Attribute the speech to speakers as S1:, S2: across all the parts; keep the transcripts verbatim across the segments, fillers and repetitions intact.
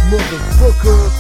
S1: motherfucker.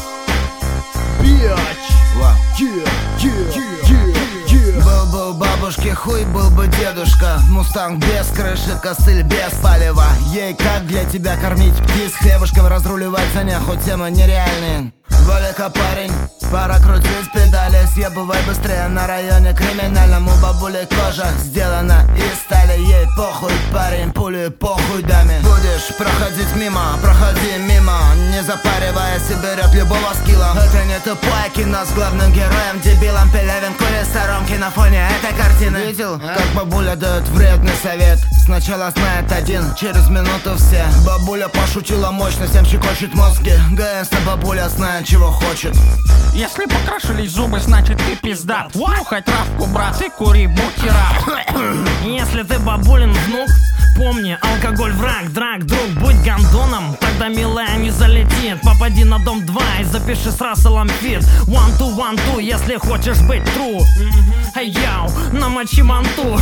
S1: Bitch. Yeah, yeah, yeah, yeah.
S2: Был бы у бабушки хуй, был бы дедушка. Мустанг без крыши, костыль без палева. Ей как для тебя кормить птиц хлебушком, разруливать за нехуй, темы нереальные. Волика парень, пора крутить педали. Съебывай быстрее, на районе криминальном. У бабули кожа сделана из стали. Ей похуй, парень, пули похуй даме. Будешь проходить мимо, проходи мимо, не запариваясь, и берет любого скилла. Это не тупое кино с главным героем, дебилом. Пелевин курит сторонки на фоне этой картины. Видел, как бабуля дает вредный совет? Сначала знает один, через минуту все. Бабуля пошутила мощно, всем щекочет мозги. ГС-то бабуля знает, чего хочет.
S3: Если покрашились зубы, значит ты пиздат. Нюхай травку, брат, и кури бутера.
S4: Если ты бабулин внук, помни, алкоголь враг, драк, друг, будь гандоном. Тогда милая не залетит. Попади на дом два и запиши с Расселом фит. One two, one two, если хочешь быть true. Эй, яу, намочи манту.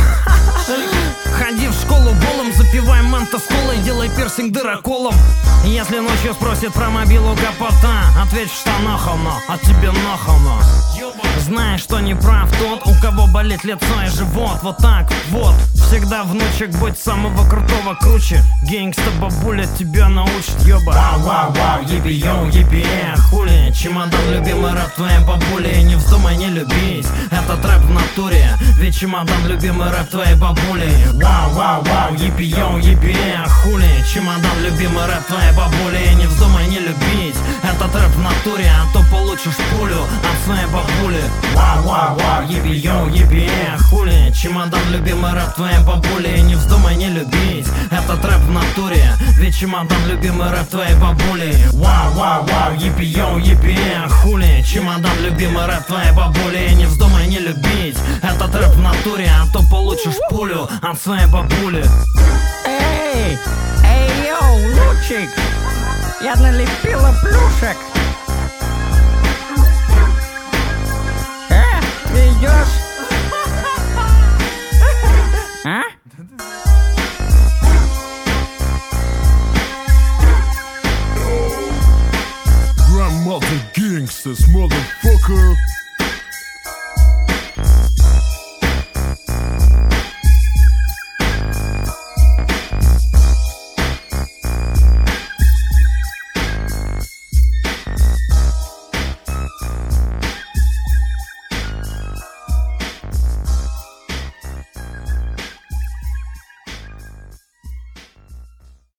S4: Ходи в школу голым, запивай манта с колой, делай пирсинг дыроколом. Если ночью спросит про мобилу капота, ответь, что нахуй, а тебе нахуй. Знаешь, что не прав тот, у кого болит лицо и живот. Вот так вот, всегда внучек, будь самого крутого круче. Гангста бабуля тебя научит, ёба. Вау, вау, вау, еби, йоу, еби, хули. Чемодан, любимый рэп твоей бабули, не вздумай не любить. Это трэп в натуре, ведь чемодан, любимый рэп твоей бабули. Вау, вау, вау, еби, йоу, еби, хули. Чемодан, любимый рэп твоей бабули, не вздумай не любить. Это трэп в натуре, а то получишь пулю от своей бабули. Вау, вау, вау, еби, йоу, еби, хули. Чемодан, любимый рэп твоей бабули, не вздумай не любить. Это трэп в натуре, ведь чемодан, любимый рэп твоей бабули. Вау, вау, вау, еби, йоу, еби, хули. Чемодан, любимый рэп твоей бабули, не вздумай не любить. Это трэп в натуре, а то получишь пулю от своей бабули.
S3: Эй, эй, йоу, лучик, я налепила плюшек. Э, ты идешь? А?
S1: Grandmother gangsters, motherfucker.